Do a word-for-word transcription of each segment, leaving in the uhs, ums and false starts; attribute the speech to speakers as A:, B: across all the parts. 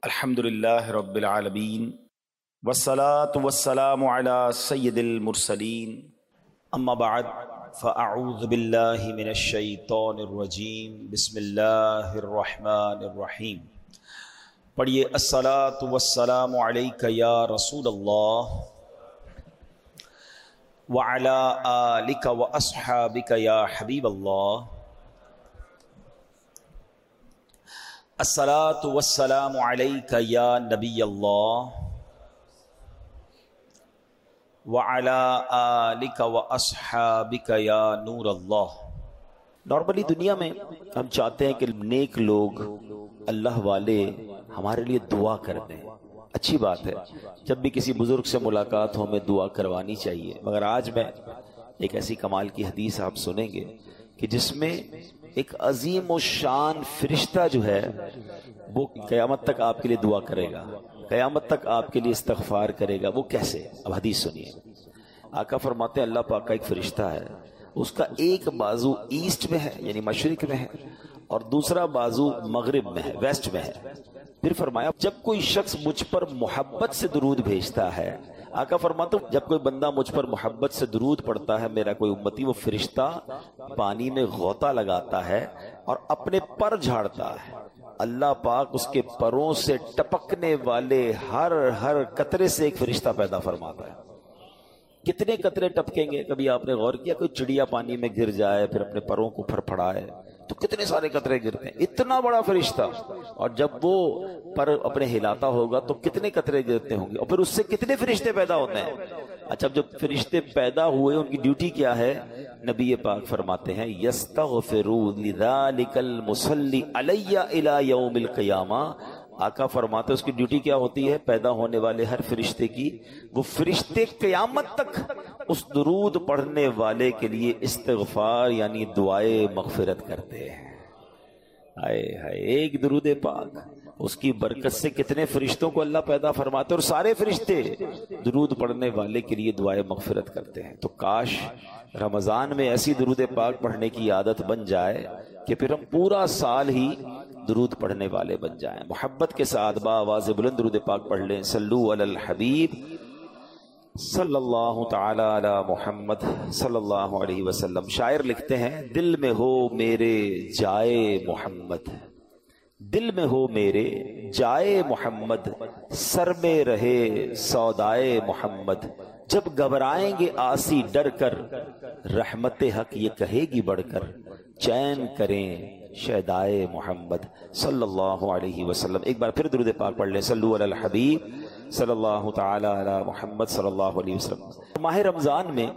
A: الحمد للہ رب العالمین والصلاة والسلام علی سید المرسلین اما بعد فاعوذ باللہ من الشیطان الرجیم بسم اللہ الرحمن الرحیم۔ پڑھیے الصلاة والسلام علیک یا رسول اللہ وعلی آلک واصحابک یا حبیب اللہ۔ الصلاۃ والسلام علیک یا نبی اللہ وعلی آلک واصحابک یا نور اللہ۔ نارملی دنیا میں ہم چاہتے ہیں کہ نیک لوگ، اللہ والے ہمارے لیے دعا کر دیں، اچھی بات ہے، جب بھی کسی بزرگ سے ملاقات ہو ہمیں دعا کروانی چاہیے۔ مگر آج میں ایک ایسی کمال کی حدیث آپ سنیں گے کہ جس میں ایک عظیم و شان فرشتہ جو ہے وہ قیامت تک آپ کے لیے دعا کرے گا، قیامت تک آپ کے لیے استغفار کرے گا۔ وہ کیسے؟ اب حدیث سنیے۔ آقا فرماتے ہیں اللہ پاک کا ایک فرشتہ ہے، اس کا ایک بازو ایسٹ میں ہے یعنی مشرق میں ہے اور دوسرا بازو مغرب میں ہے، ویسٹ میں ہے۔ پھر فرمایا جب کوئی شخص مجھ پر محبت سے درود بھیجتا ہے، آقا فرماتے ہیں جب کوئی بندہ مجھ پر محبت سے درود پڑتا ہے میرا کوئی امتی، وہ فرشتہ پانی میں غوطہ لگاتا ہے اور اپنے پر جھاڑتا ہے، اللہ پاک اس کے پروں سے ٹپکنے والے ہر ہر قطرے سے ایک فرشتہ پیدا فرماتا ہے۔ کتنے قطرے ٹپکیں گے؟ کبھی آپ نے غور کیا کوئی چڑیا پانی میں گر جائے پھر اپنے پروں کو پھر پھڑائے تو کتنے سارے قطرے گرتے ہیں، اتنا بڑا فرشتہ، اور جب وہ پر اپنے ہلاتا ہوگا تو کتنے قطرے گرتے ہوں گے، اور پھر اس سے کتنے فرشتے پیدا ہوتے ہیں۔ اچھا جو فرشتے پیدا ہوئے ان کی ڈیوٹی کیا ہے؟ نبی پاک فرماتے ہیں یستغفروا لذلک المصلی علی الی یوم القیامہ۔ آقا فرماتے اس کی ڈیوٹی کیا ہوتی ہے؟ پیدا ہونے والے ہر فرشتے کی، وہ فرشتے قیامت تک اس درود پڑھنے والے کے لیے استغفار یعنی دعائے مغفرت کرتے ہیں۔ ہائے ہائے، ایک درود پاک اس کی برکت سے کتنے فرشتوں کو اللہ پیدا فرماتے، اور سارے فرشتے درود پڑھنے والے کے لیے دعائے مغفرت کرتے ہیں۔ تو کاش رمضان میں ایسی درود پاک پڑھنے کی عادت بن جائے کہ پھر ہم پورا سال ہی درود پڑھنے والے بن جائیں۔ محبت کے ساتھ با آواز بلند درود پاک پڑھ لیں۔ صلو علی الحبیب صلی اللہ تعالی علی محمد صلی اللہ علیہ وسلم۔ شاعر لکھتے ہیں دل میں ہو میرے جائے محمد، دل میں ہو میرے جائے محمد، سر میں رہے سودائے محمد، جب گھبرائیں گے آسی ڈر کر، رحمت حق یہ کہے گی بڑھ کر، چین کریں شہدائے محمد صلی اللہ علیہ وسلم۔ ایک بار پھر درود پاک پڑھ لیں۔ صلو علی الحبیب صلی اللہ تعالی علی محمد صلی اللہ علیہ وسلم۔ ماہ رمضان میں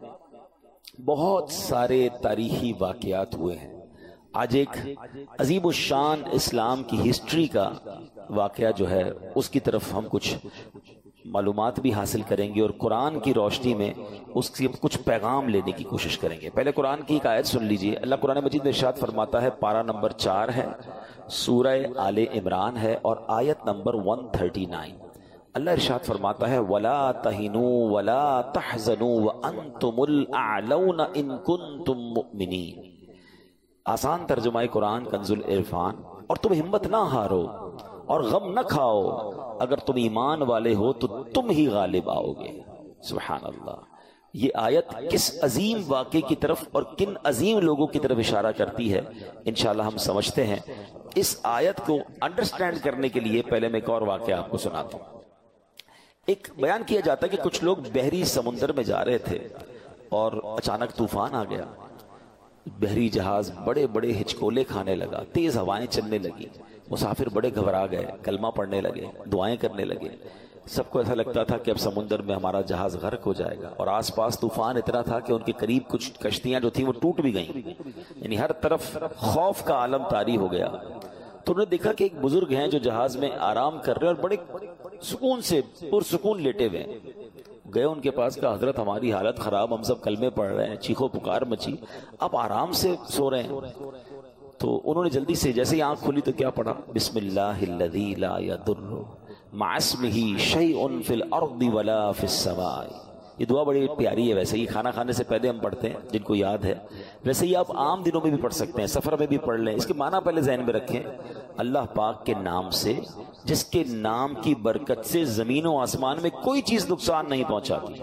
A: بہت سارے تاریخی واقعات ہوئے ہیں۔ آج ایک عظیم الشان اسلام کی ہسٹری کا واقعہ جو ہے اس کی طرف ہم کچھ معلومات بھی حاصل کریں گے اور قرآن کی روشنی میں اس سے کچھ پیغام لینے کی کوشش کریں گے۔ پہلے قرآن کی ایک آیت سن لیجئے۔ اللہ قرآن مجید میں ارشاد فرماتا ہے، پارہ نمبر چار ہے، سورہ آل عمران ہے اور آیت نمبر ایک سو انتیس۔ اللہ ارشاد فرماتا ہے وَلَا تَهِنُوا وَلَا تَحْزَنُوا وَأَنْتُمُ الْأَعْلَوْنَ إِن كُنتُم مُؤْمِنِينَ۔ آسان ترجمہ قرآن کنز العرفان۔ اور تم ہمت نہ ہارو اور غم نہ کھاؤ، اگر تم ایمان والے ہو تو تم ہی غالب آؤ گے۔ سبحان اللہ۔ یہ آیت کس عظیم واقعے کی طرف اور کن عظیم لوگوں کی طرف اشارہ کرتی ہے انشاءاللہ ہم سمجھتے ہیں۔ اس آیت کو انڈرسٹینڈ کرنے کے لیے پہلے میں ایک اور واقعہ آپ کو سناتا ہوں۔ ایک بیان کیا جاتا ہے کہ کچھ لوگ بحری سمندر میں جا رہے تھے اور اچانک طوفان آ گیا، بحری جہاز بڑے بڑے ہچکولے کھانے لگا، تیز ہوائیں چلنے لگی، مسافر بڑے گھبرا گئے، کلمہ پڑھنے لگے، دعائیں کرنے لگے۔ سب کو ایسا لگتا تھا کہ اب سمندر میں ہمارا جہاز غرق ہو جائے گا، اور آس پاس طوفان اتنا تھا کہ ان کے قریب کچھ کشتیاں جو تھیں وہ ٹوٹ بھی گئیں، یعنی ہر طرف خوف کا عالم طاری ہو گیا۔ تو انہوں نے دیکھا کہ ایک بزرگ ہیں جو جہاز میں آرام کر رہے اور بڑے سکون سے پرسکون لیٹے ہوئے ہیں۔ گئے ان کے پاس کہا حضرت ہماری حالت خراب، ہم سب کلمے پڑھ رہے ہیں، چیخو پکار مچی، آپ آرام سے سو رہے ہیں۔ تو انہوں نے جلدی سے جیسے ہی آنکھ کھلی تو کیا پڑھا؟ بسم اللہ الذی لا یضر مع اسمہ شیء فی الارض ولا فی السماء۔ یہ دعا بڑی پیاری ہے، ویسے ہی کھانا کھانے سے پہلے ہم پڑھتے ہیں جن کو یاد ہے، ویسے ہی آپ عام دنوں میں بھی پڑھ سکتے ہیں، سفر میں بھی پڑھ لیں، اس کے معنی پہلے ذہن میں رکھیں۔ اللہ پاک کے نام سے جس کے نام کی برکت سے زمین و آسمان میں کوئی چیز نقصان نہیں پہنچاتی.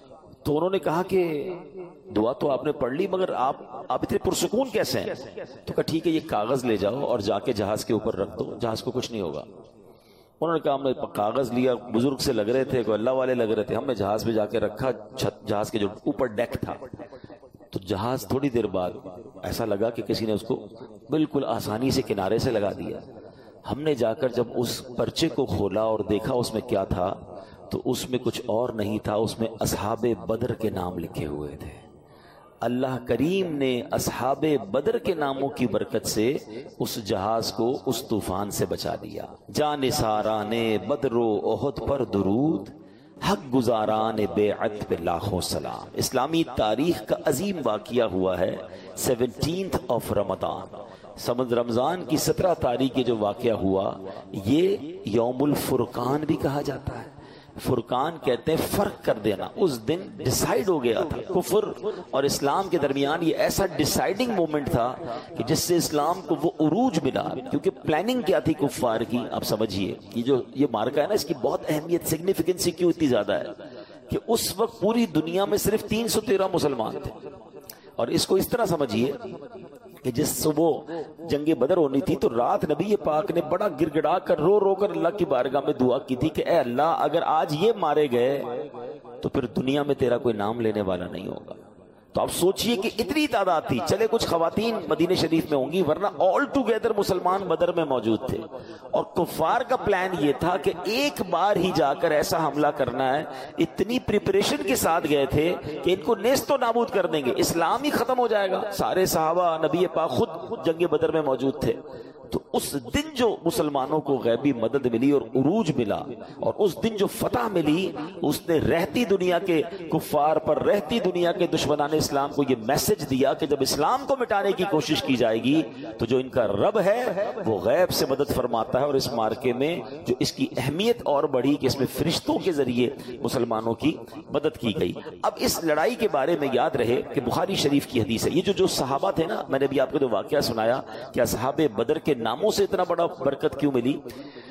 A: تو انہوں نے کہا کہ دعا تو آپ نے پڑھ لی مگر آپ آپ اتنے پرسکون کیسے ہیں؟ تو کہا ٹھیک ہے یہ کاغذ لے جاؤ اور جا کے جہاز کے اوپر رکھ دو، جہاز کو کچھ نہیں ہوگا. انہوں نے کہا ہم نے کاغذ لیا، بزرگ سے لگ رہے تھے، کوئی اللہ والے لگ رہے تھے، ہم نے جہاز پہ جا کے رکھا، چھت جہاز کے جو اوپر ڈیک تھا، تو جہاز تھوڑی دیر بعد ایسا لگا کہ کسی نے اس کو بالکل آسانی سے کنارے سے لگا دیا. ہم نے جا کر جب اس پرچے کو کھولا اور دیکھا اس میں کیا تھا تو اس میں کچھ اور نہیں تھا، اس میں اصحاب بدر کے نام لکھے ہوئے تھے. اللہ کریم نے اصحاب بدر کے ناموں کی برکت سے اس جہاز کو اس طوفان سے بچا دیا. جانثاران بدر و احد پر درود، حق گزاران بیعت پہ لاکھوں سلام. اسلامی تاریخ کا عظیم واقعہ ہوا ہے سیونٹینتھ آف رمضان، سمجھ رمضان کی سترہ تاریخ کے جو واقعہ ہوا یہ یوم الفرقان بھی کہا جاتا ہے. فرقان کہتے ہیں فرق کر دینا. اس دن ڈیسائیڈ ہو گیا تھا کفر اور اسلام کے درمیان، یہ ایسا ڈیسائیڈنگ مومنٹ تھا کہ جس سے اسلام کو وہ عروج ملا. کیونکہ پلاننگ کیا تھی کفار کی، آپ سمجھیے یہ جو یہ مارکا ہے نا، اس کی بہت اہمیت، سگنیفیکنسی کیوں اتنی زیادہ ہے کہ اس وقت پوری دنیا میں صرف تین سو تیرہ مسلمان تھے. اور اس کو اس طرح سمجھیے کہ جس صبح جنگ بدر ہونی تھی تو رات نبی پاک نے بڑا گڑ گڑا کر رو رو کر اللہ کی بارگاہ میں دعا کی تھی کہ اے اللہ اگر آج یہ مارے گئے تو پھر دنیا میں تیرا کوئی نام لینے والا نہیں ہوگا. تو آپ سوچئے کہ اتنی تعداد تھی. چلے کچھ خواتین مدینہ شریف میں ہوں گی ورنہ آل ٹوگیدر مسلمان بدر میں موجود تھے. اور کفار کا پلان یہ تھا کہ ایک بار ہی جا کر ایسا حملہ کرنا ہے. اتنی پریپریشن کے ساتھ گئے تھے کہ ان کو نیست و نابود کر دیں گے، اسلام ہی ختم ہو جائے گا. سارے صحابہ نبی پاک خود جنگ بدر میں موجود تھے. تو اس دن جو مسلمانوں کو غیبی مدد ملی اور عروج ملا اور اس دن جو فتح ملی، اس نے رہتی دنیا کے کفار پر، رہتی دنیا کے دشمنان اسلام کو یہ میسج دیا کہ جب اسلام کو مٹانے کی کوشش کی جائے گی تو جو ان کا رب ہے وہ غیب سے مدد فرماتا ہے. اور اس مارکے میں جو اس کی اہمیت اور بڑھی کہ اس میں فرشتوں کے ذریعے مسلمانوں کی مدد کی گئی. اب اس لڑائی کے بارے میں یاد رہے کہ بخاری شریف کی حدیث ہے. یہ جو جو صحابہ تھے نا، میں نے بھی آپ کو جو واقعہ سنایا کہ اصحاب بدر کے ناموں سے اتنا بڑا برکت کیوں ملی،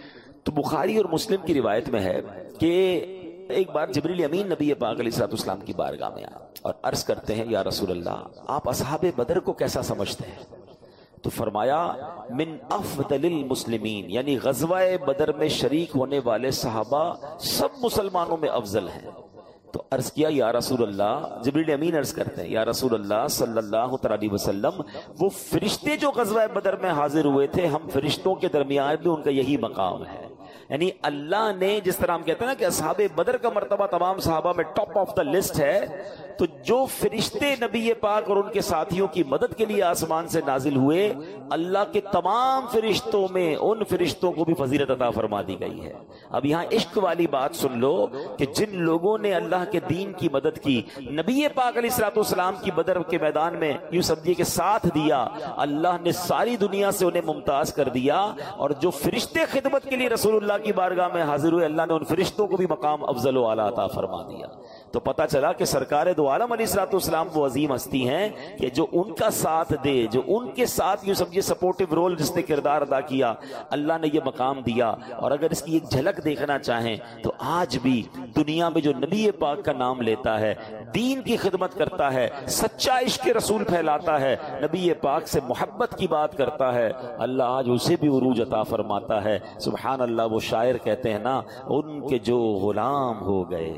A: تو بخاری اور مسلم کی روایت میں ہے کہ ایک بار جبریل امین نبی پاک علیہ الصلوۃ والسلام کی بارگاہ میں آیا اور عرض کرتے ہیں یا رسول اللہ آپ اصحاب بدر کو کیسا سمجھتے ہیں؟ تو فرمایا من افضل المسلمین، یعنی غزوہ بدر میں شریک ہونے والے صحابہ سب مسلمانوں میں افضل ہیں. تو عرض کیا یا رسول اللہ، جبریل امین عرض کرتے ہیں یا رسول اللہ صلی اللہ علیہ وسلم، وہ فرشتے جو غزوہ بدر میں حاضر ہوئے تھے ہم فرشتوں کے درمیان بھی ان کا یہی مقام ہے. یعنی اللہ نے جس طرح ہم کہتے ہیں نا کہ اصحاب بدر کا مرتبہ تمام صحابہ میں ٹاپ آف دا لسٹ ہے، تو جو فرشتے نبی پاک اور ان کے ساتھیوں کی مدد کے لیے آسمان سے نازل ہوئے، اللہ کے تمام فرشتوں میں ان فرشتوں کو بھی فضیلت عطا فرما دی گئی ہے. اب یہاں عشق والی بات سن لو کہ جن لوگوں نے اللہ کے دین کی مدد کی، نبی پاک علیہ الصلوۃ والسلام کی بدر کے میدان میں یوں سمجھیے کہ ساتھ دیا، اللہ نے ساری دنیا سے انہیں ممتاز کر دیا. اور جو فرشتے خدمت کے لیے رسول اللہ کی بارگاہ میں حاضر ہوئے، اللہ نے ان فرشتوں کو بھی مقام افضل و اعلیٰ عطا فرما دیا. تو پتہ چلا کہ سرکار دو عالم علیہ الصلوۃ والسلام وہ عظیم ہستی ہیں کہ جو ان کا ساتھ دے، جو ان کے ساتھ یوں سمجھے سپورٹیو رول جس نے کردار ادا کیا، اللہ نے یہ مقام دیا. اور اگر اس کی ایک جھلک دیکھنا چاہیں تو آج بھی دنیا میں جو نبی پاک کا نام لیتا ہے، دین کی خدمت کرتا ہے، سچا عشق رسول پھیلاتا ہے، نبی پاک سے محبت کی بات کرتا ہے، اللہ آج اسے بھی عروج عطا فرماتا ہے. سبحان اللہ. وہ شاعر کہتے ہیں نا، ان کے جو غلام ہو گئے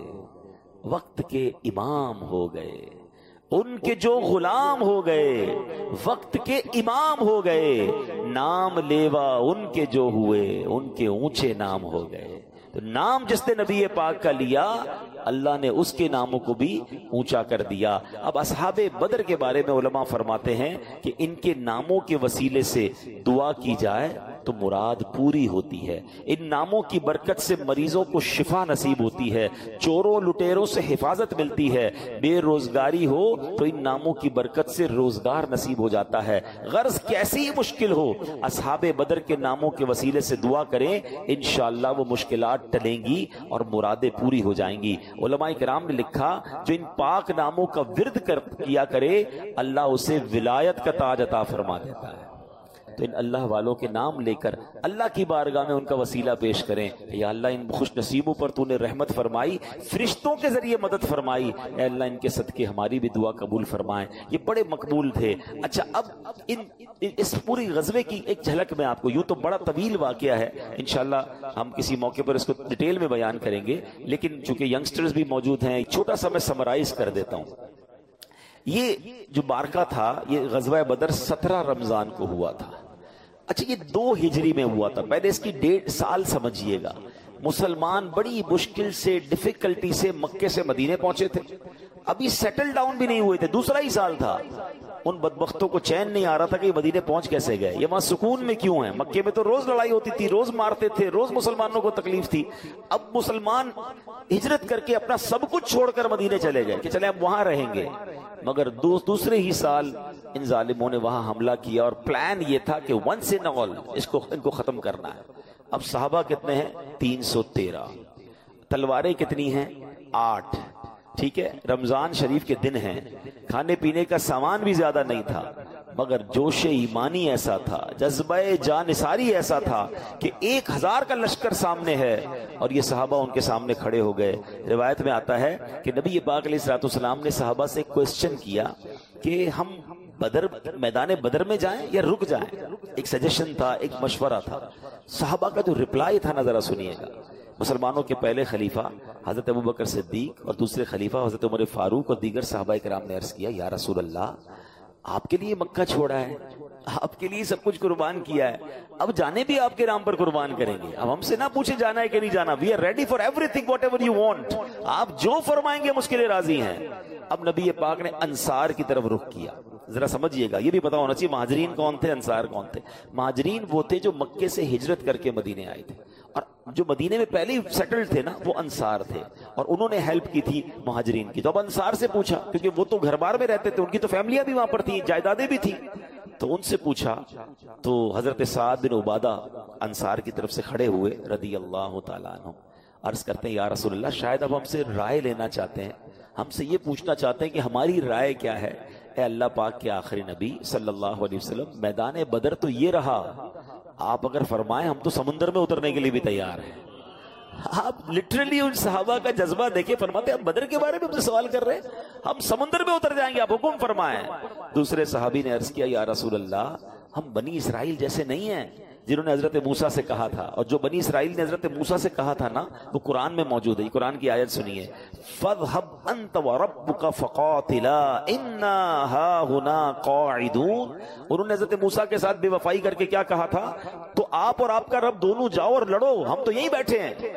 A: وقت کے امام ہو گئے، ان کے جو غلام ہو گئے وقت کے امام ہو گئے، نام لیوا ان کے جو ہوئے ان کے اونچے نام ہو گئے. تو نام جس نے نبی پاک کا لیا، اللہ نے اس کے ناموں کو بھی اونچا کر دیا. اب اصحاب بدر کے بارے میں علماء فرماتے ہیں کہ ان کے ناموں کے وسیلے سے دعا کی جائے تو مراد پوری ہوتی ہے. ان ناموں کی برکت سے مریضوں کو شفا نصیب ہوتی ہے، چوروں لٹیروں سے حفاظت ملتی ہے، بے روزگاری ہو تو ان ناموں کی برکت سے روزگار نصیب ہو جاتا ہے. غرض کیسی مشکل ہو، اصحاب بدر کے ناموں کے وسیلے سے دعا کریں، انشاءاللہ وہ مشکلات ٹلیں گی اور مرادیں پوری ہو جائیں گی. علماء کرام نے لکھا جو ان پاک ناموں کا ورد کر کیا کرے، اللہ اسے ولایت کا تاج عطا فرما دیتا ہے. تو ان اللہ والوں کے نام لے کر اللہ کی بارگاہ میں ان کا وسیلہ پیش کریں، یا اللہ ان خوش نصیبوں پر تو نے رحمت فرمائی، فرشتوں کے ذریعے مدد فرمائی، اے اللہ ان کے صدقے ہماری بھی دعا قبول فرمائیں۔ یہ بڑے مقبول تھے۔ اچھا، اب ان اس پوری غزوے کی ایک جھلک میں آپ کو، یوں تو بڑا طویل واقعہ ہے، انشاءاللہ ہم کسی موقع پر اس کو ڈیٹیل میں بیان کریں گے، لیکن چونکہ ینگسٹرز بھی موجود ہیں، ایک چھوٹا سا میں سمرائز کر دیتا ہوں۔ یہ جو بارکہ تھا، یہ غزوہ بدر سترہ رمضان کو ہوا تھا۔ اچھا، یہ دو ہجری میں ہوا تھا۔ پہلے اس کی ڈیڑھ سال سمجھیے گا۔ مسلمان بڑی مشکل سے، ڈیفیکلٹی سے مکے سے مدینے پہنچے تھے، ابھی سیٹل ڈاؤن بھی نہیں ہوئے تھے، دوسرا ہی سال تھا۔ ان بدبختوں کو چین نہیں آ رہا تھا کہ یہ مدینے پہنچ کیسے گئے، یہ وہاں سکون میں کیوں ہیں؟ مکے میں تو روز لڑائی ہوتی تھی، روز مارتے تھے، روز مسلمانوں کو تکلیف تھی۔ اب مسلمان ہجرت کر کے اپنا سب کچھ چھوڑ کر مدینے چلے گئے کہ چلے اب وہاں رہیں گے، مگر دوسرے ہی سال ان ظالموں نے وہاں حملہ کیا، اور پلان یہ تھا کہ ونس اینڈ آل اس کو ان کو ختم کرنا ہے۔ اب صحابہ کتنے ہیں؟ تین سو تیرہ، تلواریں کتنی ہیں؟ آٹھ، ٹھیک ہے، رمضان شریف کے دن ہیں، کھانے پینے کا سامان بھی زیادہ نہیں تھا، مگر جوش ایمانی ایسا تھا، جذبہ جانثاری ایسا تھا کہ ایک ہزار کا لشکر سامنے ہے اور یہ صحابہ ان کے سامنے کھڑے ہو گئے۔ روایت میں آتا ہے کہ نبی پاک علیہ الصلوۃ والسلام نے صحابہ سے ایک کوسچن کیا کہ ہم بدر میدان بدر میں جائیں یا رک جائیں؟ ایک سجیشن تھا، ایک مشورہ تھا۔ صحابہ کا جو رپلائی تھا نا، ذرا سنیے گا۔ مسلمانوں کے پہلے خلیفہ حضرت ابوبکر صدیق اور دوسرے خلیفہ حضرت عمر فاروق اور دیگر صحابہ کرام نے عرض کیا، یا رسول اللہ، آپ کے لیے مکہ چھوڑا ہے، آپ کے لیے سب کچھ قربان کیا ہے، اب جانے بھی آپ کے نام پر قربان کریں گے، اب ہم سے نہ پوچھے جانا ہے کہ نہیں جانا، we are ready for everything whatever you want, آپ جو فرمائیں گے ہم اس کے لیے راضی ہیں۔ اب نبی پاک نے انصار کی طرف رخ کیا۔ ذرا سمجھیے گا، یہ بھی پتا ہونا چاہیے مہاجرین کون تھے، انصار کون تھے۔ مہاجرین وہ تھے جو مکے سے ہجرت کر کے مدینے آئے تھے، اور جو مدینے میں پہلے ہی سیٹل تھے نا، وہ انصار تھے، اور انہوں نے ہیلپ کی تھی مہاجرین کی۔ تو اب انصار سے پوچھا، کیونکہ وہ تو گھر بار میں رہتے تھے، ان کی تو فیملیاں بھی وہاں پر تھیں، جائیدادیں بھی تھیں، تو ان سے پوچھا تو حضرت سعد بن عبادہ انصار کی طرف سے کھڑے ہوئے رضی اللہ تعالیٰ عنہ، عرض کرتے ہیں، یا رسول اللہ، شاید اب ہم سے رائے لینا چاہتے ہیں، ہم سے یہ پوچھنا چاہتے ہیں کہ ہماری رائے کیا ہے۔ اے اللہ پاک کے آخری نبی صلی اللہ علیہ وسلم، میدان بدر تو یہ رہا، آپ اگر فرمائیں ہم تو سمندر میں اترنے کے لیے بھی تیار ہیں۔ آپ لٹرلی ان صحابہ کا جذبہ دیکھیں، فرماتے ہیں ہم بدر کے بارے میں ہم سے سوال کر رہے ہیں، ہم سمندر میں اتر جائیں گے، آپ حکم فرمائیں۔ دوسرے صحابی نے عرض کیا، یا رسول اللہ، ہم بنی اسرائیل جیسے نہیں ہیں جنہوں نے حضرت موسیٰ سے کہا تھا، اور جو بنی اسرائیل نے حضرت موسیٰ سے کہا تھا نا، وہ قرآن میں موجود ہے۔ یہ قرآن کی آیت سنیے، فَاذْهَبْ أَنْتَ وَرَبُّكَ فَقَاتِلَا إِنَّا هَاهُنَا قَاعِدُونَ۔ انہوں نے حضرت موسیٰ کے ساتھ بے وفائی کر کے کیا کہا تھا؟ تو آپ اور آپ کا رب دونوں جاؤ اور لڑو، ہم تو یہیں بیٹھے ہیں۔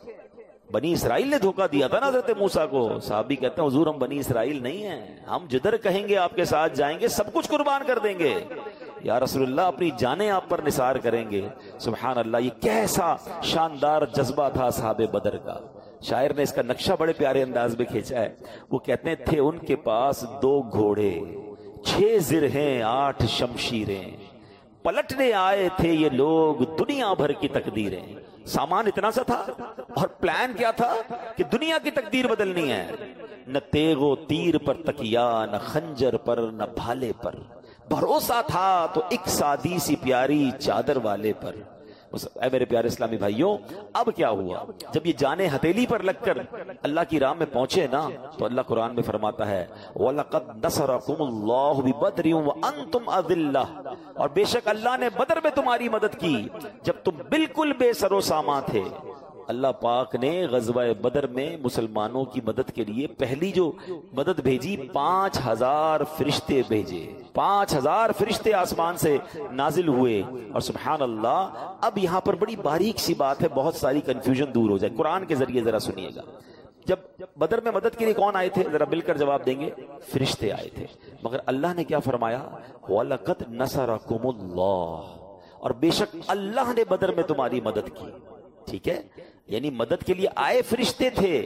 A: بنی اسرائیل نے دھوکہ دیا تھا نا حضرت موسیٰ کو۔ صحابی کہتے ہیں، حضور ہم بنی اسرائیل نہیں ہیں، ہم جدھر کہیں گے آپ کے ساتھ جائیں گے، سب کچھ قربان کر دیں گے۔ یا رسول اللہ، اپنی جانیں آپ پر نثار کریں گے۔ سبحان اللہ، یہ کیسا شاندار جذبہ تھا صحاب بدر کا۔ شاعر نے اس کا نقشہ بڑے پیارے انداز میں کھینچا ہے۔ وہ کہتے ہیں، تھے ان کے پاس دو گھوڑے، چھ زرہیں، آٹھ شمشیریں، پلٹنے آئے تھے یہ لوگ دنیا بھر کی تقدیریں۔ سامان اتنا سا تھا، اور پلان کیا تھا کہ دنیا کی تقدیر بدلنی ہے۔ نہ تیغ و تیر پر تکیا، نہ خنجر پر، نہ بھالے پر، بھروسہ تھا تو ایک سادی سی پیاری چادر والے پر۔ اے میرے پیارے اسلامی بھائیوں، اب کیا ہوا؟ جب یہ جانیں ہتھیلی پر لگ کر اللہ کی راہ میں پہنچے نا، تو اللہ قرآن میں فرماتا ہے، وَلَقَدْ نَصَرَكُمُ اللَّهُ بِبَدْرٍ وَأَنْتُمْ أَذِلَّةٌ، اور بے شک اللہ نے بدر میں تمہاری مدد کی جب تم بالکل بے سر و سامان تھے۔ اللہ پاک نے غزوہ بدر میں مسلمانوں کی مدد کے لیے پہلی جو مدد بھیجی، پانچ ہزار فرشتے بھیجے، پانچ ہزار فرشتے آسمان سے نازل ہوئے۔ اور سبحان اللہ، اب یہاں پر بڑی باریک سی بات ہے، بہت ساری کنفیوژن دور ہو جائے، قرآن کے ذریعے ذرا سنیے گا۔ جب بدر میں مدد کے لیے کون آئے تھے؟ ذرا مل کر جواب دیں گے، فرشتے آئے تھے، مگر اللہ نے کیا فرمایا؟ وَلَقَدْ نَصَرَكُمُ اللَّهُ، اور بے شک اللہ نے بدر میں تمہاری مدد کی۔ ٹھیک ہے، یعنی مدد کے لیے آئے فرشتے تھے،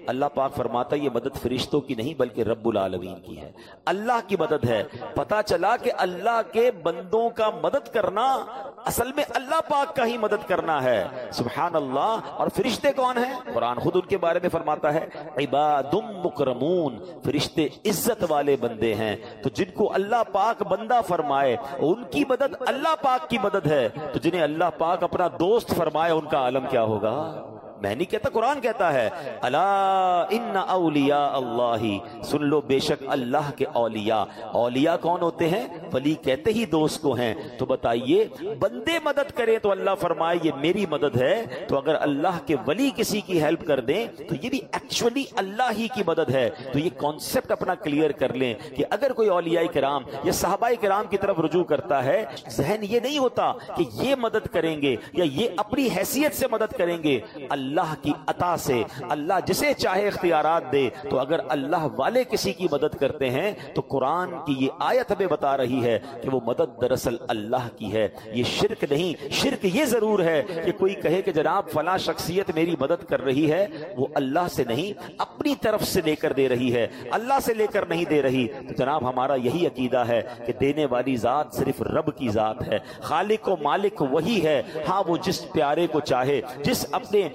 A: اللہ پاک فرماتا ہے یہ مدد فرشتوں کی نہیں بلکہ رب العالمین کی ہے، اللہ کی مدد ہے۔ پتا چلا کہ اللہ کے بندوں کا مدد کرنا اصل میں اللہ پاک کا ہی مدد کرنا ہے، سبحان اللہ۔ اور فرشتے کون ہیں؟ قرآن خود ان کے بارے میں فرماتا ہے عباد مکرمون، فرشتے عزت والے بندے ہیں۔ تو جن کو اللہ پاک بندہ فرمائے ان کی مدد اللہ پاک کی مدد ہے، تو جنہیں اللہ پاک اپنا دوست فرمائے ان کا عالم کیا ہوگا؟ میں نہیں کہتا، قرآن کہتا ہے الا ان اولیاء اللہ، سن لو بے شک اللہ کے اولیاء۔ اولیاء کون ہوتے ہیں؟ ولی کہتے ہی دوست کو ہیں۔ تو بتائیے بندے مدد کریں تو اللہ فرمائے یہ میری مدد ہے، تو اگر اللہ کے ولی کسی کی ہیلپ کر دیں تو یہ بھی ایکچولی اللہ ہی کی مدد ہے۔ تو یہ کانسیپٹ اپنا کلیئر کر لیں کہ اگر کوئی اولیاء کرام یا صحابہ کرام کی طرف رجوع کرتا ہے، ذہن یہ نہیں ہوتا کہ یہ مدد کریں گے یا یہ اپنی حیثیت سے مدد کریں گے، اللہ کی عطا سے اللہ جسے چاہے اختیارات دے۔ تو اگر اللہ والے کسی کی مدد کرتے ہیں تو قرآن کی یہ آیت ہمیں بتا رہی ہے کہ وہ مدد دراصل اللہ کی ہے، یہ شرک نہیں۔ شرک یہ ضرور ہے کہ کوئی کہے کہ جناب فلاں شخصیت میری مدد کر رہی ہے، وہ اللہ سے نہیں اپنی طرف سے لے کر دے رہی ہے، اللہ سے لے کر نہیں دے رہی۔ تو جناب ہمارا یہی عقیدہ ہے کہ دینے والی ذات صرف رب کی ذات ہے، خالق و مالک وہی ہے۔ ہاں وہ جس پیارے کو چاہے، جس اپنے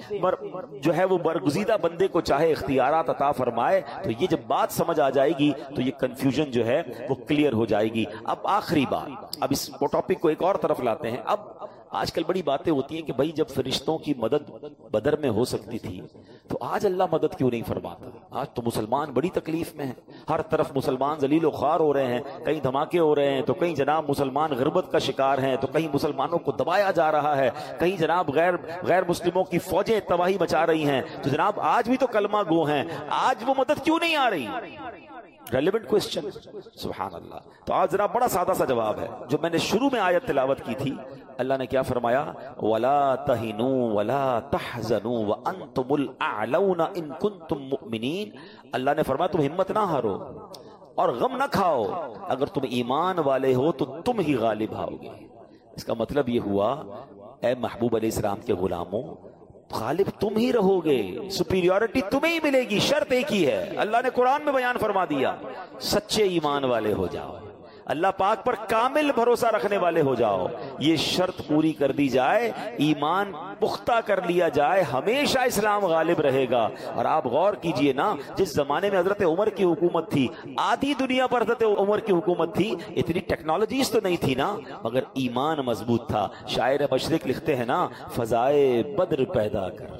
A: جو ہے وہ برگزیدہ بندے کو چاہے اختیارات عطا فرمائے، تو یہ جب بات سمجھ آ جائے گی تو یہ کنفیوژن جو ہے وہ کلیئر ہو جائے گی۔ اب آخری بات، اب اس ٹاپک کو ایک اور طرف لاتے ہیں۔ اب آج کل بڑی باتیں ہوتی ہیں کہ بھائی جب فرشتوں کی مدد بدر میں ہو سکتی تھی تو آج اللہ مدد کیوں نہیں فرماتا؟ آج تو مسلمان بڑی تکلیف میں ہیں، ہر طرف مسلمان ذلیل و خوار ہو رہے ہیں، کہیں دھماکے ہو رہے ہیں تو کہیں جناب مسلمان غربت کا شکار ہیں، تو کہیں مسلمانوں کو دبایا جا رہا ہے، کہیں جناب غیر غیر مسلموں کی فوجیں تباہی مچا رہی ہیں۔ تو جناب آج بھی تو کلمہ گو ہیں، آج وہ مدد کیوں نہیں آ رہی؟ ریلیونٹ کوسچن، سبحان اللہ۔ تو آج ذرا بڑا سادہ سا جواب ہے جو میں نے شروع میں آیت تلاوت کی تھی۔ اللہ نے کیا فرمایا؟ وَلَا تَهِنُوا وَلَا تَحْزَنُوا وَأَنْتُمُ الْأَعْلَوْنَ إِن كُنتُم مُؤْمِنِينَ۔ اللہ نے فرمایا تم ہمت نہ ہارو اور غم نہ کھاؤ، اگر تم ایمان والے ہو تو تم ہی غالب آؤ گے۔ اس کا مطلب یہ ہوا اے محبوب علیہ السلام کے غلاموں، غالب تم ہی رہو گے، سپیریورٹی تمہیں ہی ملے گی، شرط ایک ہی ہے۔ اللہ نے قرآن میں بیان فرما دیا سچے ایمان والے ہو جاؤ، اللہ پاک پر کامل بھروسہ رکھنے والے ہو جاؤ۔ یہ شرط پوری کر دی جائے، ایمان پختہ کر لیا جائے، ہمیشہ اسلام غالب رہے گا۔ اور آپ غور کیجئے نا، جس زمانے میں حضرت عمر کی حکومت تھی، آدھی دنیا پر حضرت عمر کی حکومت تھی، اتنی ٹیکنالوجیز تو نہیں تھی نا، مگر ایمان مضبوط تھا۔ شاعر مشرق لکھتے ہیں نا، فضائے بدر پیدا کر،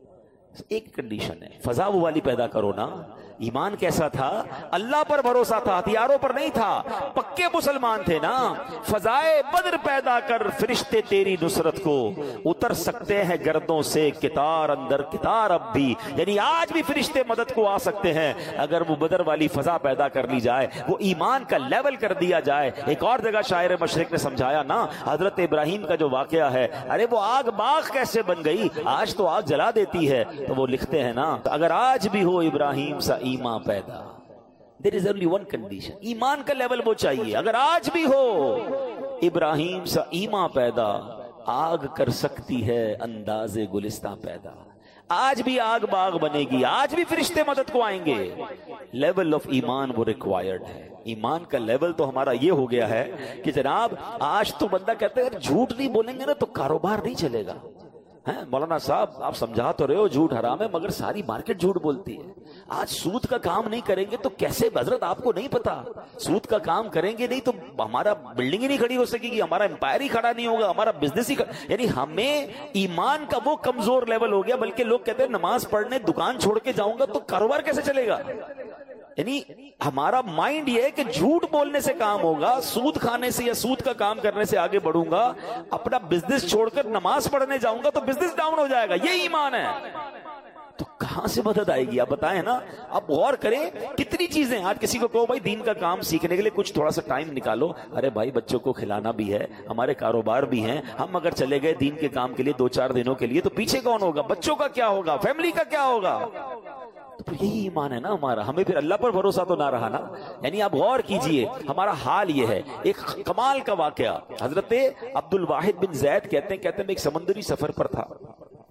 A: ایک کنڈیشن ہے، فضا وہ والی پیدا کرو نا۔ ایمان کیسا تھا؟ اللہ پر بھروسہ تھا، ہتھیاروں پر نہیں تھا، پکے مسلمان تھے نا۔ فضائے بدر پیدا کر، فرشتے تیری نصرت کو اتر سکتے ہیں گردوں سے کتار اندر کتار اب بھی، یعنی آج بھی فرشتے مدد کو آ سکتے ہیں اگر وہ بدر والی فضا پیدا کر لی جائے، وہ ایمان کا لیول کر دیا جائے۔ ایک اور جگہ شاعر مشرق نے سمجھایا نا، حضرت ابراہیم کا جو واقعہ ہے، ارے وہ آگ باغ کیسے بن گئی، آج تو آگ جلا دیتی ہے۔ تو وہ لکھتے ہیں نا، اگر آج بھی ہو ابراہیم سا ایمان پیدا، there is only one condition، ایمان کا لیول وہ چاہیے۔ اگر آج بھی ہو ابراہیم سا ایمان پیدا، آگ کر سکتی ہے انداز گلستہ پیدا۔ آج بھی آگ باغ بنے گی، آج بھی فرشتے مدد کو آئیں گے۔ لیول آف ایمان وہ ریکوائرڈ ہے۔ ایمان کا لیول تو ہمارا یہ ہو گیا ہے کہ جناب آج تو بندہ کہتا ہے جھوٹ نہیں بولیں گے نا تو کاروبار نہیں چلے گا۔ مولانا صاحب آپ سمجھا تو رہے ہو جھوٹ حرام ہے، مگر ساری مارکیٹ جھوٹ بولتی ہے۔ آج سود کا کام نہیں کریں گے تو کیسے؟ حضرت آپ کو نہیں پتا، سود کا کام کریں گے نہیں تو ہمارا بلڈنگ ہی نہیں کھڑی ہو سکے گی، ہمارا امپائر ہی کھڑا نہیں ہوگا، ہمارا بزنس ہی کھڑا، یعنی ہمیں ایمان کا وہ کمزور لیول ہو گیا۔ بلکہ لوگ کہتے ہیں نماز پڑھنے دکان چھوڑ کے جاؤں گا تو کاروبار کیسے چلے گا؟ یعنی ہمارا مائنڈ یہ ہے کہ جھوٹ بولنے سے کام ہوگا، سود کھانے سے یا سود کا کام کرنے سے آگے بڑھوں گا، اپنا بزنس چھوڑ کر نماز پڑھنے جاؤں گا تو بزنس ڈاؤن ہو جائے گا۔ یہ ایمان ہے۔ تو کہاں سے مدد آئے گی؟ آپ بتائیں نا۔ اب غور کریں کتنی چیزیں، آج کسی کو کہو بھائی دین کا کام سیکھنے کے لیے کچھ تھوڑا سا ٹائم نکالو، ارے بھائی بچوں کو کھلانا بھی ہے، ہمارے کاروبار بھی ہیں، ہم اگر چلے گئے دین کے کام کے لیے دو چار دنوں کے لیے تو پیچھے کون ہوگا؟ بچوں کا کیا ہوگا؟ فیملی کا کیا ہوگا؟ تو یہی ایمان ہے نا ہمارا۔ ہمیں پھر اللہ پر بھروسہ تو نہ رہا نا۔ یعنی آپ غور کیجئے ہمارا حال یہ ہے۔ ایک کمال کا واقعہ، حضرت عبد الواحد بن زید کہتے ہیں کہتے ہیں میں ایک سمندری سفر پر تھا،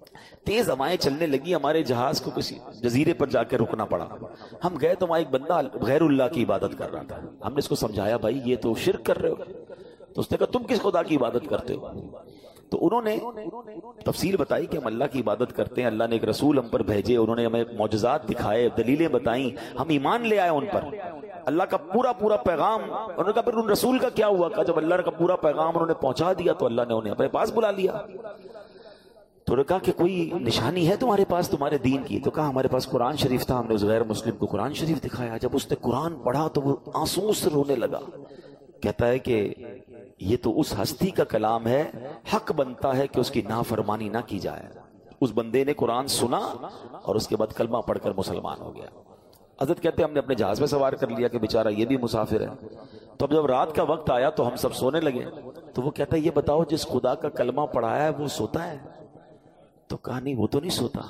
A: تیز ہوائیں چلنے لگی، ہمارے جہاز کو کسی جزیرے پر جا کے رکنا پڑا. ہم گئے تو وہاں ایک بندہ غیر اللہ کی عبادت کر رہا تھا. ہم نے اس کو سمجھایا بھائی یہ تو شرک کر رہے ہو. تو اس نے کہا تم کس خدا کی عبادت کرتے ہو؟ تو انہوں نے تفصیل بتائی کہ ہم اللہ کی عبادت کرتے ہیں، اللہ نے ایک رسول ہم پر بھیجے، انہوں نے ہمیں معجزات دکھائے، دلیلیں بتائیں، ہم ایمان لے آئے ان پر، اللہ کا پورا پورا پیغام. انہوں نے کہا پھر ان رسول کا کیا ہوا؟ کہ جب اللہ کا پورا پیغام انہوں نے پہنچا دیا تو اللہ نے انہیں اپنے پاس بلا لیا. تو انہوں نے کہا کہ کوئی نشانی ہے تمہارے پاس تمہارے دین کی؟ تو کہا ہمارے پاس قرآن شریف تھا. ہم نے اس غیر مسلم کو قرآن شریف دکھایا. جب اس نے قرآن پڑھا تو وہ آنسوؤں سے رونے لگا. کہتا ہے کہ یہ تو اس ہستی کا کلام ہے، حق بنتا ہے کہ اس کی نافرمانی نہ کی جائے. اس بندے نے قرآن سنا اور اس کے بعد کلمہ پڑھ کر مسلمان ہو گیا. حضرت کہتے ہیں ہم نے اپنے جہاز میں سوار کر لیا کہ بیچارہ یہ بھی مسافر ہے. تو اب جب رات کا وقت آیا تو ہم سب سونے لگے. تو وہ کہتا ہے یہ بتاؤ جس خدا کا کلمہ پڑھایا ہے وہ سوتا ہے؟ تو کہا نہیں وہ تو نہیں سوتا.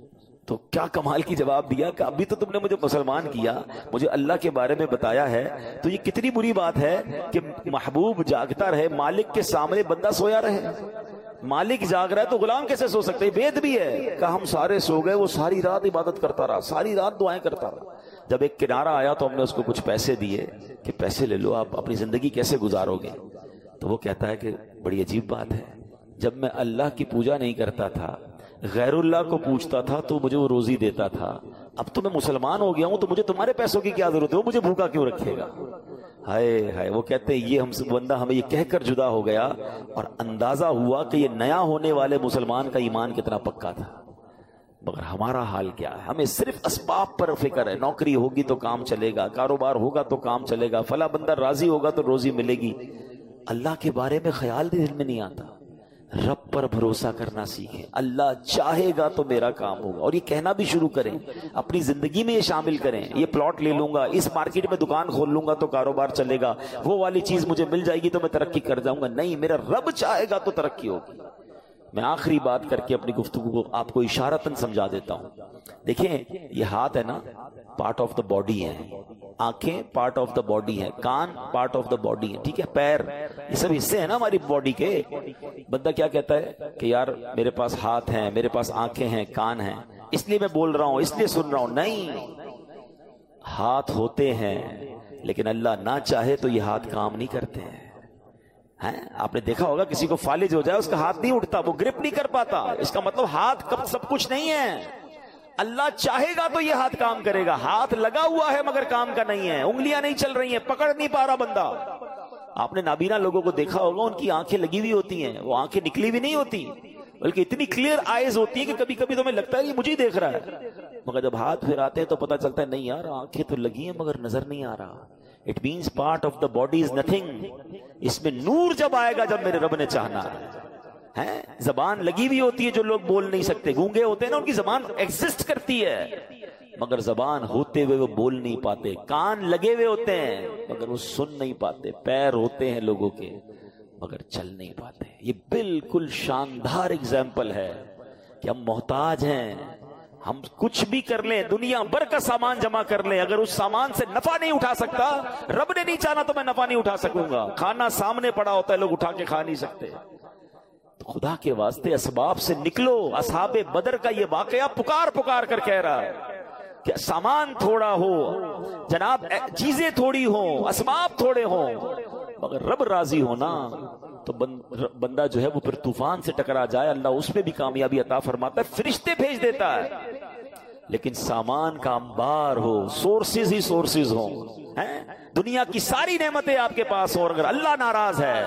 A: تو کیا کمال کی جواب دیا کہ ابھی تو تم نے مجھے مسلمان کیا، مجھے اللہ کے بارے میں بتایا ہے، تو یہ کتنی بری بات ہے کہ محبوب جاگتا رہے، مالک کے سامنے بندہ سویا رہے. مالک جاگ رہا ہے تو غلام کیسے سو سکتے؟ وید بھی ہے کہ ہم سارے سو گئے، وہ ساری رات عبادت کرتا رہا، ساری رات دعائیں کرتا رہا. جب ایک کنارہ آیا تو ہم نے اس کو کچھ پیسے دیے کہ پیسے لے لو، آپ اپنی زندگی کیسے گزارو گے؟ تو وہ کہتا ہے کہ بڑی عجیب بات ہے، جب میں اللہ کی پوجا نہیں کرتا تھا، غیر اللہ کو پوچھتا تھا تو مجھے وہ روزی دیتا تھا، اب تو میں مسلمان ہو گیا ہوں تو مجھے تمہارے پیسوں کی کیا ضرورت ہے، وہ مجھے بھوکا کیوں رکھے گا؟ ہائے ہائے. وہ کہتے ہیں یہ ہم سے بندہ ہمیں یہ کہہ کر جدا ہو گیا اور اندازہ ہوا کہ یہ نیا ہونے والے مسلمان کا ایمان کتنا پکا تھا. مگر ہمارا حال کیا ہے؟ ہمیں صرف اسباب پر فکر ہے. نوکری ہوگی تو کام چلے گا، کاروبار ہوگا تو کام چلے گا، فلاں بندہ راضی ہوگا تو روزی ملے گی. اللہ کے بارے میں خیال بھی دل میں نہیں آتا. رب پر بھروسہ کرنا سیکھیں. اللہ چاہے گا تو میرا کام ہوگا، اور یہ کہنا بھی شروع کریں، اپنی زندگی میں یہ شامل کریں. یہ پلاٹ لے لوں گا، اس مارکیٹ میں دکان کھول لوں گا تو کاروبار چلے گا، وہ والی چیز مجھے مل جائے گی تو میں ترقی کر جاؤں گا. نہیں، میرا رب چاہے گا تو ترقی ہوگی. میں آخری بات کر کے اپنی گفتگو کو آپ کو اشارتاً سمجھا دیتا ہوں. دیکھیں یہ ہاتھ ہے نا، پارٹ آف دا باڈی ہے، آنکھیں پارٹ آف دا باڈی ہے، کان پارٹ آف دا باڈی ہے، ٹھیک ہے، پیر، یہ سب حصے ہیں نا ہماری باڈی کے. بندہ کیا کہتا ہے کہ یار میرے پاس ہاتھ ہیں، میرے پاس آنکھیں ہیں، کان ہیں، اس لیے میں بول رہا ہوں، اس لیے سن رہا ہوں. نہیں، ہاتھ ہوتے ہیں لیکن اللہ نہ چاہے تو یہ ہاتھ کام نہیں کرتے ہیں. آپ نے دیکھا ہوگا کسی کو فالج ہو جائے اس کا ہاتھ نہیں اٹھتا، وہ گرپ نہیں کر پاتا. اس کا مطلب ہاتھ کب سب کچھ نہیں ہے. اللہ چاہے گا تو یہ ہاتھ کام کرے گا. ہاتھ لگا ہوا ہے مگر کام کا نہیں ہے، انگلیاں نہیں چل رہی ہیں، پکڑ نہیں پا رہا بندہ. آپ نے نابینا لوگوں کو دیکھا ہوگا، ان کی آنکھیں لگی ہوئی ہوتی ہیں، وہ آنکھیں نکلی ہوئی نہیں ہوتی، بلکہ اتنی کلیئر آئیز ہوتی ہیں کہ کبھی کبھی تو ہمیں لگتا ہے یہ مجھے ہی دیکھ رہا ہے. مگر جب ہاتھ پھراتے ہیں تو پتہ چلتا ہے نہیں یار آنکھیں تو لگی ہیں مگر نظر نہیں آ رہا. It means part of the body is nothing. اس میں نور جب آئے گا جب میرے رب نے چاہنا ہے. زبان لگی ہوئی ہوتی ہے، جو لوگ بول نہیں سکتے، گونگے ہوتے ہیں نا، ان کی زبان ایگزسٹ کرتی ہے مگر زبان ہوتے ہوئے وہ بول نہیں پاتے. کان لگے ہوئے ہوتے ہیں مگر وہ سن نہیں پاتے. پیر ہوتے ہیں لوگوں کے مگر چل نہیں پاتے. یہ بالکل شاندار اگزامپل ہے کہ ہم محتاج ہیں. ہم کچھ بھی کر لیں، دنیا بھر کا سامان جمع کر لیں، اگر اس سامان سے نفع نہیں اٹھا سکتا، رب نے نہیں چاہنا تو میں نفع نہیں اٹھا سکوں گا. کھانا سامنے پڑا ہوتا ہے، لوگ اٹھا کے کھا نہیں سکتے. تو خدا کے واسطے اسباب سے نکلو. اصحاب بدر کا یہ واقعہ پکار پکار کر کہہ رہا ہے کہ سامان تھوڑا ہو جناب، چیزیں تھوڑی ہوں، اسباب تھوڑے ہوں، مگر رب راضی ہونا تو بندہ جو ہے وہ پھر طوفان سے ٹکرا جائے اللہ اس پہ بھی کامیابی عطا فرماتا ہے، فرشتے بھیج دیتا ہے. لیکن سامان کا انبار ہو، سورسز ہی سورسز ہوں، دنیا کی ساری نعمتیں آپ کے پاس ہوں، اور اگر اللہ ناراض ہے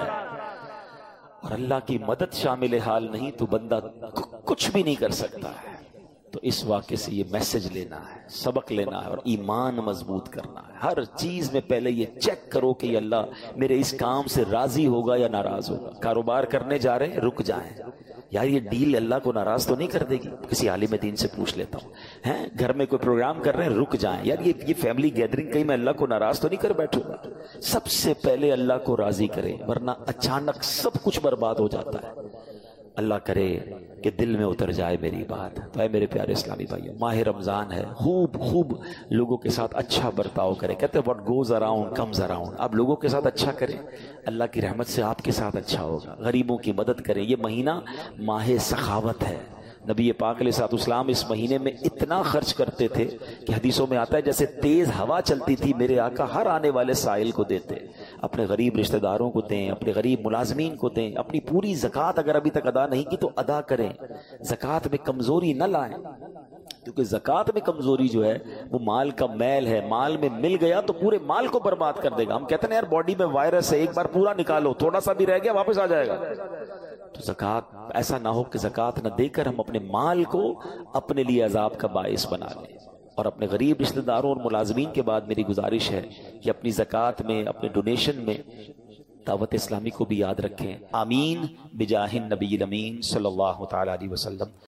A: اور اللہ کی مدد شامل حال نہیں تو بندہ کچھ بھی نہیں کر سکتا ہے. تو اس واقعے سے یہ میسج لینا ہے، سبق لینا ہے اور ایمان مضبوط کرنا ہے. ہر چیز میں پہلے یہ چیک کرو کہ یہ اللہ میرے اس کام سے راضی ہوگا یا ناراض ہوگا. کاروبار کرنے جا رہے ہیں، رک جائیں یار یہ ڈیل اللہ کو ناراض تو نہیں کر دے گی. کسی عالم دین سے پوچھ لیتا ہوں. ہیں گھر میں کوئی پروگرام کر رہے ہیں، رک جائیں یار یہ یہ فیملی گیدرنگ کہیں میں اللہ کو ناراض تو نہیں کر بیٹھوں گا. سب سے پہلے اللہ کو راضی کریں ورنہ اچانک سب کچھ برباد ہو جاتا ہے. اللہ کرے کہ دل میں اتر جائے میری بات. تو اے میرے پیارے اسلامی بھائیوں، ماہ رمضان ہے، خوب خوب لوگوں کے ساتھ اچھا برتاؤ کریں. کہتے ہیں what goes around comes around. آپ لوگوں کے ساتھ اچھا کریں، اللہ کی رحمت سے آپ کے ساتھ اچھا ہوگا. غریبوں کی مدد کریں. یہ مہینہ ماہ سخاوت ہے، نبی پاک علیہ الصلوۃ والسلام اس مہینے میں اتنا خرچ کرتے تھے کہ حدیثوں میں آتا ہے جیسے تیز ہوا چلتی تھی میرے آقا ہر آنے والے سائل کو دیتے، اپنے غریب رشتہ داروں کو دیں، اپنے غریب ملازمین کو دیں، اپنی پوری زکوٰۃ اگر ابھی تک ادا نہیں کی تو ادا کریں، زکوٰۃ میں کمزوری نہ لائیں، کیونکہ زکوٰۃ میں کمزوری جو ہے وہ مال کا میل ہے، مال میں مل گیا تو پورے مال کو برباد کر دے گا۔ ہم کہتے ہیں یار باڈی میں وائرس ہے، ایک بار پورا نکالو، تھوڑا سا بھی رہ گیا واپس آ جائے گا۔ تو زکوٰۃ ایسا نہ ہو کہ زکوٰۃ نہ دے کر ہم اپنے مال کو اپنے لیے عذاب کا باعث بنا لیں۔ اور اپنے غریب رشتہ داروں اور ملازمین کے بعد میری گزارش ہے کہ اپنی زکوٰۃ میں، اپنے ڈونیشن میں دعوت اسلامی کو بھی یاد رکھیں۔ آمین بجاہ النبی الامین صلی اللہ تعالی علیہ وسلم۔